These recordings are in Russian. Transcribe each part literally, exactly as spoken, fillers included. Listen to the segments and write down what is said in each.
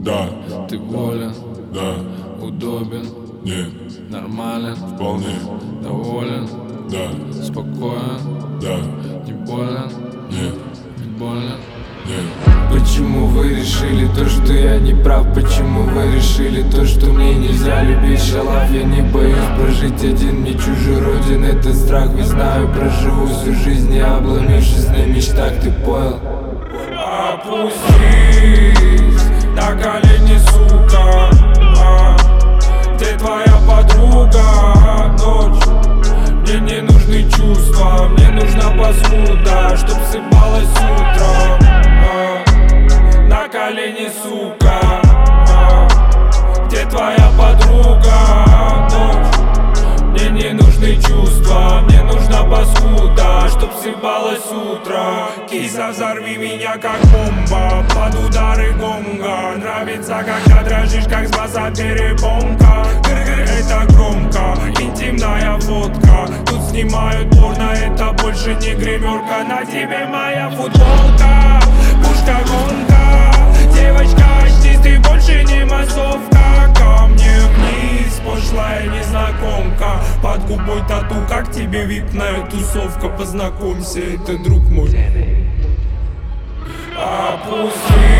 Да, Ты волен, да, удобен, нет, нормален, вполне, доволен, да, спокоен, да, не болен, нет, не больно. нет. Почему вы решили то, что я не прав? Почему вы решили то, что мне нельзя любить шалав? Я не боюсь прожить один, мне чужой родин это страх. Ведь знаю, проживу всю жизнь, не обломившись на мечтах, ты понял? Опустись на колени, сука, а, где твоя подруга? Ночь, мне не нужны чувства, мне нужна посуда, чтоб сыпалась утром. На колени, сука, а, где твоя подруга? Ночь, мне не нужны чувства, мне нужна паскуда, чтоб сыпалась утро. Киса, взорви меня как бомба, под удары гонга. Нравится, когда дрожишь, как с баса перепонка. Гр-гр, это громко, интимная фотка. Тут снимают порно, это больше не гримерка. На тебе моя футболка, пушка гонка. Девочка, очнись, ты больше не массовка. Ко мне вниз, пошлая незнакомка. Под губой тату, как тебе випная тусовка. Познакомься, это друг мой. Опустись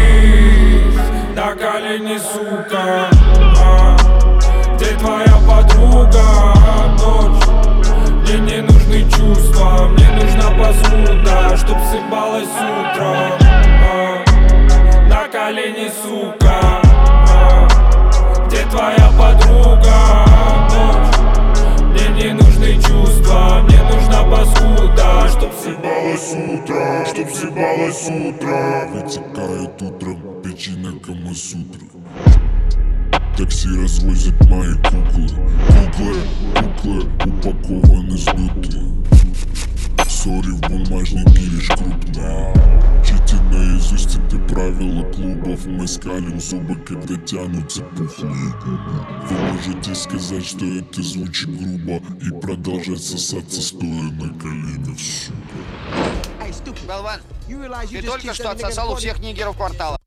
на колени, сука, а, где твоя подруга? Ночь, мне не нужны чувства, мне нужна посуда, чтоб сыпалась утром. а, На колени, сука, а, где твоя подруга? Ночь, мне не нужны чувства, мне нужна паскуда, чтоб Съебалось утро, чтоб съебалось утро. Вытекает утром печень Камасутры. Такси развозят мои куклы. Куклы, куклы упакованы сдутые. Сори, в бумажнике лишь крупные. Чити наизусть это правила клубов. Мы скалим зубы, когда тянутся пухлые губы. Вы можете сказать, что это звучит грубо, и продолжать сосаться, стоя на коленях, сука. Болван, ты только что отсосал у всех нигеров квартала.